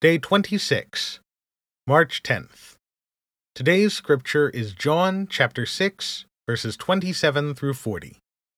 Day 26, March 10th. Today's scripture is John chapter 6, verses 27 through 40.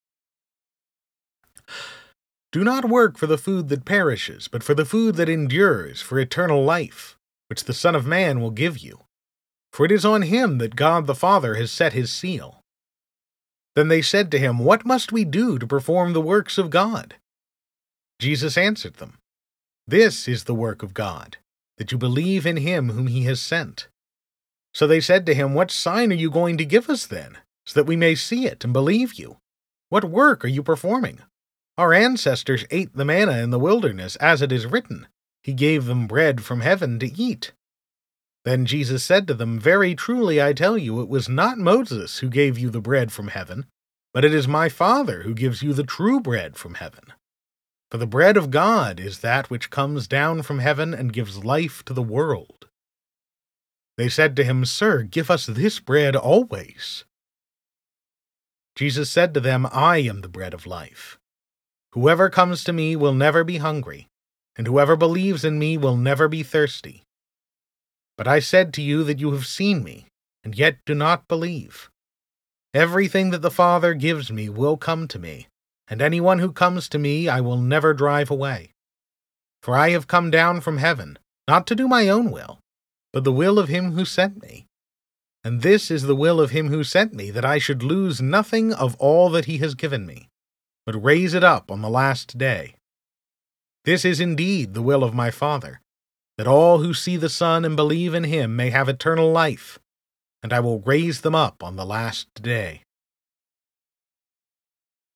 Do not work for the food that perishes, but for the food that endures for eternal life, which the Son of Man will give you. For it is on him that God the Father has set his seal. Then they said to him, What must we do to perform the works of God? Jesus answered them, This is the work of God, that you believe in him whom he has sent. So they said to him, What sign are you going to give us then, so that we may see it and believe you? What work are you performing? Our ancestors ate the manna in the wilderness, as it is written, He gave them bread from heaven to eat. Then Jesus said to them, Very truly I tell you, it was not Moses who gave you the bread from heaven, but it is my Father who gives you the true bread from heaven. For the bread of God is that which comes down from heaven and gives life to the world. They said to him, Sir, give us this bread always. Jesus said to them, I am the bread of life. Whoever comes to me will never be hungry, and whoever believes in me will never be thirsty. But I said to you that you have seen me, and yet do not believe. Everything that the Father gives me will come to me, and anyone who comes to me I will never drive away. For I have come down from heaven, not to do my own will, but the will of him who sent me. And this is the will of him who sent me, that I should lose nothing of all that he has given me, but raise it up on the last day. This is indeed the will of my Father, that all who see the Son and believe in him may have eternal life, and I will raise them up on the last day.